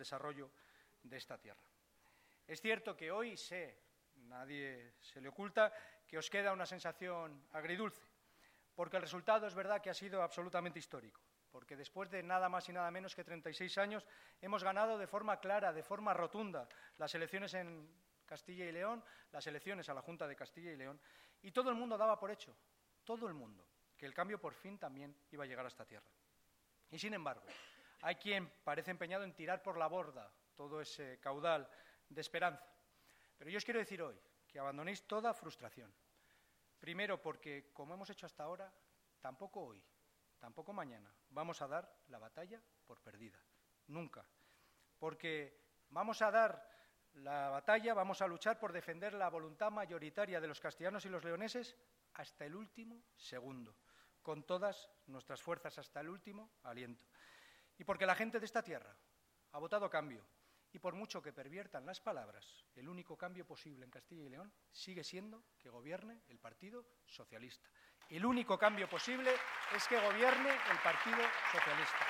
desarrollo de esta tierra. Es cierto que hoy nadie se le oculta, que os queda una sensación agridulce, porque el resultado es verdad que ha sido absolutamente histórico, porque después de nada más y nada menos que 36 años hemos ganado de forma clara, de forma rotunda, las elecciones en Castilla y León, las elecciones a la Junta de Castilla y León, y todo el mundo daba por hecho, todo el mundo, que el cambio por fin también iba a llegar a esta tierra. Y sin embargo, hay quien parece empeñado en tirar por la borda todo ese caudal de esperanza. Pero yo os quiero decir hoy que abandonéis toda frustración. Primero porque, como hemos hecho hasta ahora, tampoco hoy, tampoco mañana, vamos a dar la batalla por perdida. Nunca. Porque vamos a dar la batalla, vamos a luchar por defender la voluntad mayoritaria de los castellanos y los leoneses hasta el último segundo, con todas nuestras fuerzas, hasta el último aliento. Y porque la gente de esta tierra ha votado cambio, y por mucho que perviertan las palabras, el único cambio posible en Castilla y León sigue siendo que gobierne el Partido Socialista. El único cambio posible es que gobierne el Partido Socialista.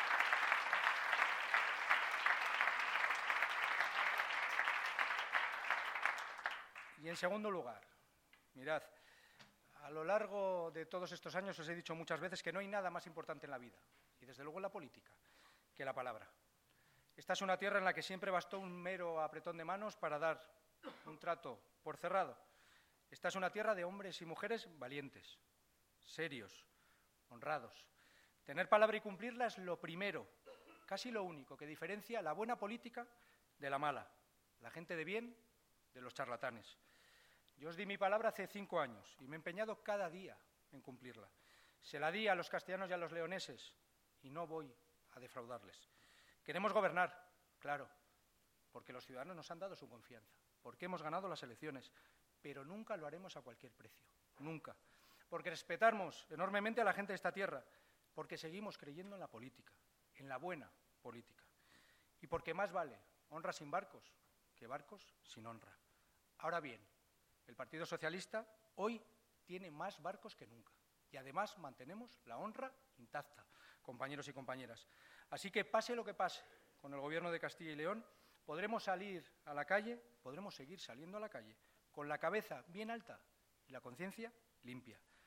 Y en segundo lugar, mirad, a lo largo de todos estos años os he dicho muchas veces que no hay nada más importante en la vida, y desde luego en la política, que la palabra. Esta es una tierra en la que siempre bastó un mero apretón de manos para dar un trato por cerrado. Esta es una tierra de hombres y mujeres valientes, serios, honrados. Tener palabra y cumplirla es lo primero, casi lo único, que diferencia la buena política de la mala, la gente de bien de los charlatanes. Yo os di mi palabra hace 5 años y me he empeñado cada día en cumplirla. Se la di a los castellanos y a los leoneses y no voy a defraudarles. Queremos gobernar, claro, porque los ciudadanos nos han dado su confianza, porque hemos ganado las elecciones, pero nunca lo haremos a cualquier precio, nunca. Porque respetamos enormemente a la gente de esta tierra, porque seguimos creyendo en la política, en la buena política. Y porque más vale honra sin barcos que barcos sin honra. Ahora bien, el Partido Socialista hoy tiene más barcos que nunca. Y además mantenemos la honra intacta, compañeros y compañeras. Así que pase lo que pase con el Gobierno de Castilla y León, podremos salir a la calle, podremos seguir saliendo a la calle, con la cabeza bien alta y la conciencia limpia.